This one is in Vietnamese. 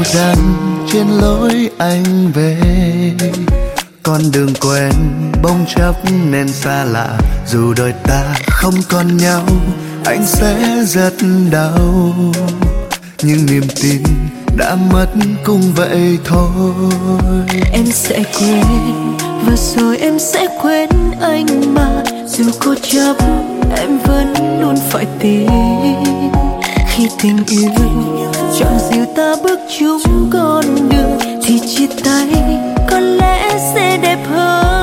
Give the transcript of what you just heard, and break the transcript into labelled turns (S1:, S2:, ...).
S1: đắng trên lối anh về. Con đường quen bỗng chốc nên xa lạ, dù đôi ta không còn nhau anh sẽ rất đau, nhưng niềm tin đã mất cũng vậy thôi.
S2: Em sẽ quên và rồi em sẽ quên anh mà, dù cố chấp em vẫn luôn phải tin. Khi tình yêu chọn dìu ta bước chung con đường thì chia tay có lẽ sẽ đẹp hơn.